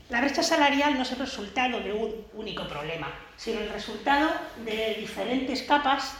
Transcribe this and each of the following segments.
La brecha salarial no es el resultado de un único problema, sino el resultado de diferentes capas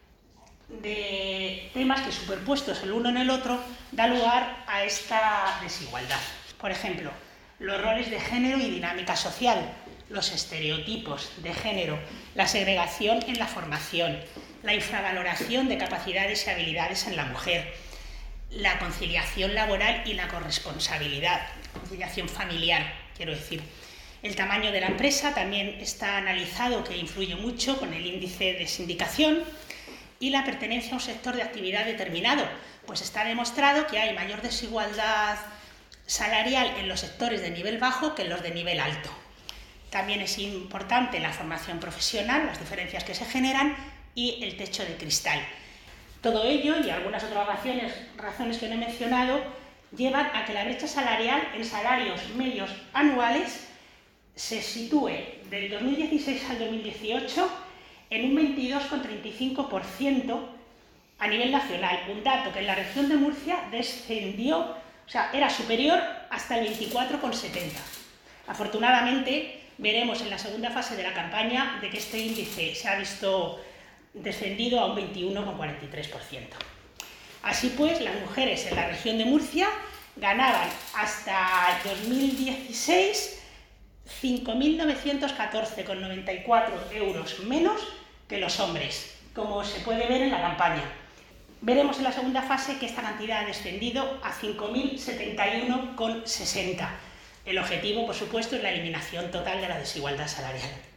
de temas que, superpuestos el uno en el otro, da lugar a esta desigualdad. Por ejemplo, los roles de género y dinámica social, los estereotipos de género, la segregación en la formación, la infravaloración de capacidades y habilidades en la mujer, la conciliación laboral y la corresponsabilidad, conciliación familiar, quiero decir. El tamaño de la empresa también está analizado, que influye mucho con el índice de sindicación, y la pertenencia a un sector de actividad determinado, pues está demostrado que hay mayor desigualdad salarial en los sectores de nivel bajo que en los de nivel alto. También es importante la formación profesional, las diferencias que se generan y el techo de cristal. Todo ello y algunas otras razones que no he mencionado llevan a que la brecha salarial en salarios medios anuales se sitúe del 2016 al 2018 en un 22,35% a nivel nacional, un dato que en la región de Murcia descendió, o sea, era superior hasta el 24,70%. Afortunadamente, veremos en la segunda fase de la campaña de que este índice se ha visto descendido a un 21,43%. Así pues, las mujeres en la región de Murcia ganaban hasta 2016 5.914,94 euros menos que los hombres, como se puede ver en la campaña. Veremos en la segunda fase que esta cantidad ha descendido a 5.071,60. El objetivo, por supuesto, es la eliminación total de la desigualdad salarial.